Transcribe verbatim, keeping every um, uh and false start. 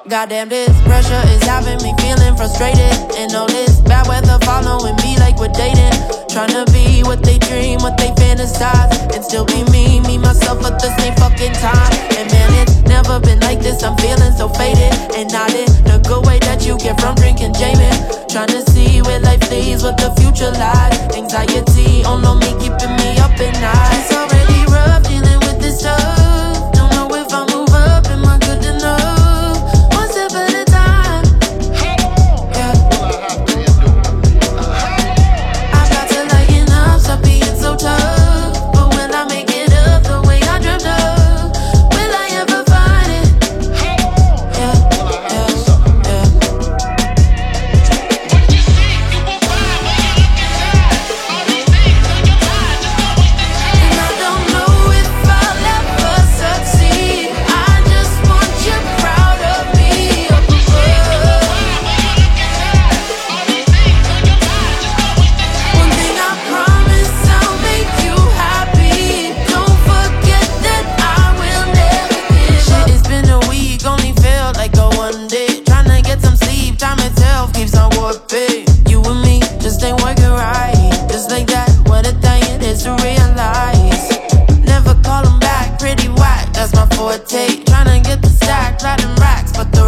Goddamn, this pressure is having me feeling frustrated. And all this bad weather following me like we're dating. Tryna be what they dream, what they fantasize, and still be me, me, myself at the same fucking time. And man, it's never been like this, I'm feeling so faded. And not in the good way that you get from drinking Jamie. Tryna see where life leads, what the future lies. Anxiety on oh, me, keeping me up at night. It's already rough dealing with this stuff. Don't know if I'll move up, am I good enough? Tryna get the stack, riding racks, but the